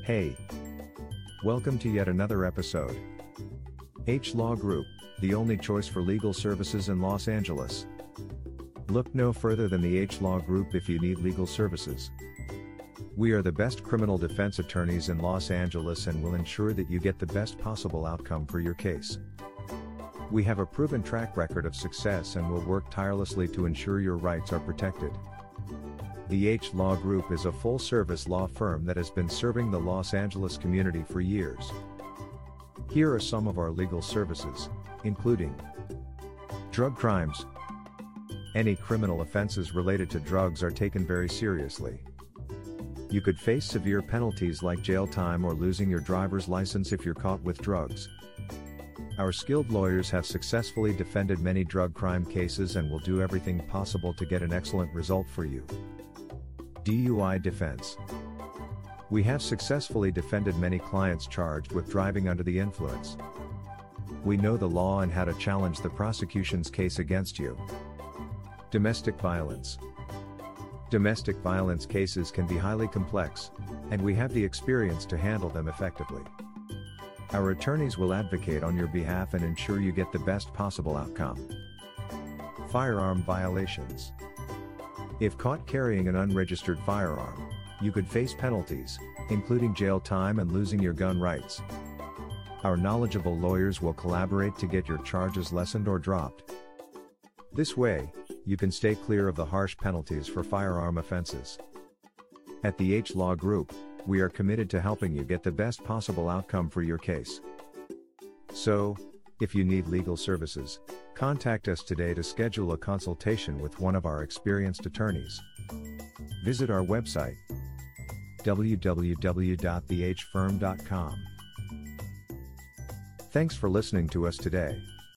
Hey! Welcome to yet another episode. H Law Group, the only choice for legal services in Los Angeles. Look no further than the H Law Group if you need legal services. We are the best criminal defense attorneys in Los Angeles and will ensure that you get the best possible outcome for your case. We have a proven track record of success and will work tirelessly to ensure your rights are protected. The H Law Group is a full-service law firm that has been serving the Los Angeles community for years. Here are some of our legal services, including drug crimes. Any criminal offenses related to drugs are taken very seriously. You could face severe penalties like jail time or losing your driver's license if you're caught with drugs. Our skilled lawyers have successfully defended many drug crime cases and will do everything possible to get an excellent result for you. DUI defense. We have successfully defended many clients charged with driving under the influence. We know the law and how to challenge the prosecution's case against you. Domestic violence. Domestic violence cases can be highly complex, and we have the experience to handle them effectively. Our attorneys will advocate on your behalf and ensure you get the best possible outcome. Firearm violations. If caught carrying an unregistered firearm, you could face penalties, including jail time and losing your gun rights. Our knowledgeable lawyers will collaborate to get your charges lessened or dropped. This way, you can stay clear of the harsh penalties for firearm offenses. At the H Law Group, we are committed to helping you get the best possible outcome for your case. So, if you need legal services, contact us today to schedule a consultation with one of our experienced attorneys. Visit our website, www.thehfirm.com. Thanks for listening to us today.